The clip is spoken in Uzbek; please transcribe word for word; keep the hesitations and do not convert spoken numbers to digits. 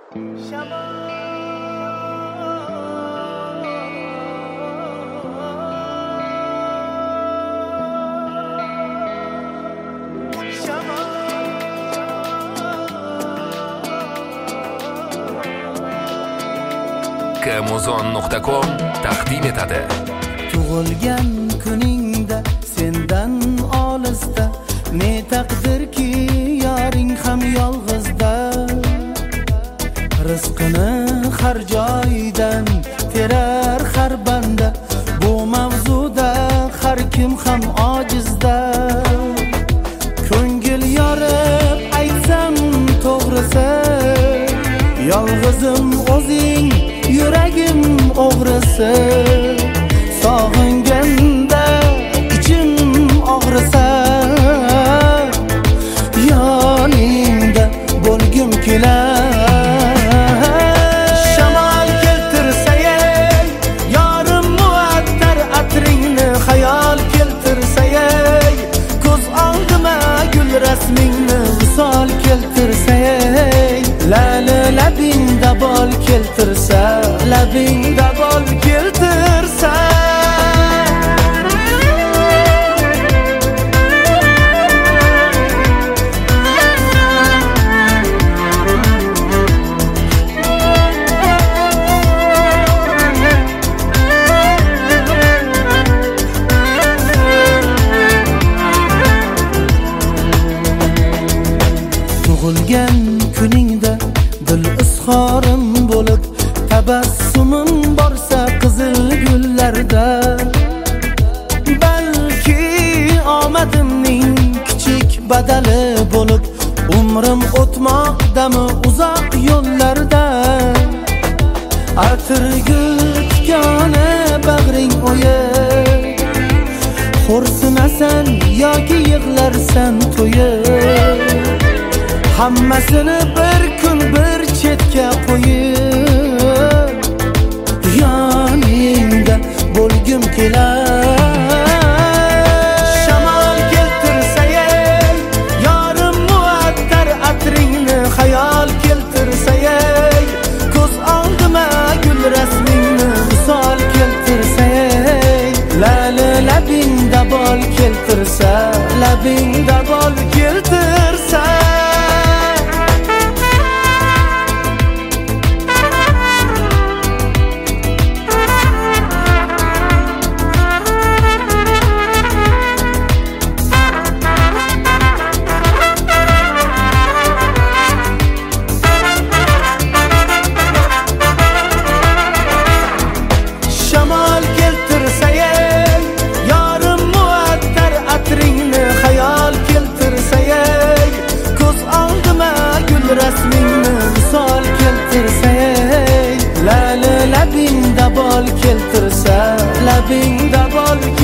kmuzon nuqta com taqdim etadi. Tug'ilgan kuningda sendan olisda, ne taqdirki yoring ham yolg'izda. Rizqini har joydan terar har banda, bu mavzuda har kim ham ojizda. Ko'ngil yorib aytsam to'g'risi, yolg'izim o'zing, yuragim o'g'risi. Sog'inganda ichim og'risa, yoningda bo'lgim kelar. Shamol keltirsa ey, yorim muattar atringni, xayol keltirsa ey, ko'z oldima gul rasmingni, visol keltirsa ey, lali labingda bol keltirsa, labingda bol keltirsa. Tug'ilgan kuningda dil izhorim bo'lib, tabassumim borsa qizil gullarda. Balki omadimning kichik badali bo'lib, umrim o'tmoqdami uzoq yo'llarda. Atirgul tikoni bag'ring o'yib, xo'rsinasan yoki yig'larsan to'yib, hammasini bir kun bir chetga qo'yib, yoningda bo'lgim kelar. Shamol keltirsa ey, yorim muattar atringni, xayol keltirsa ey, ko'z oldima gul rasmingni, visol keltirsa ey, lali labingda bol keltirsa, labingda bol keltirsa. Rasmingni, visol keltirsa ey, lali labingda bol keltirsa, labingda bol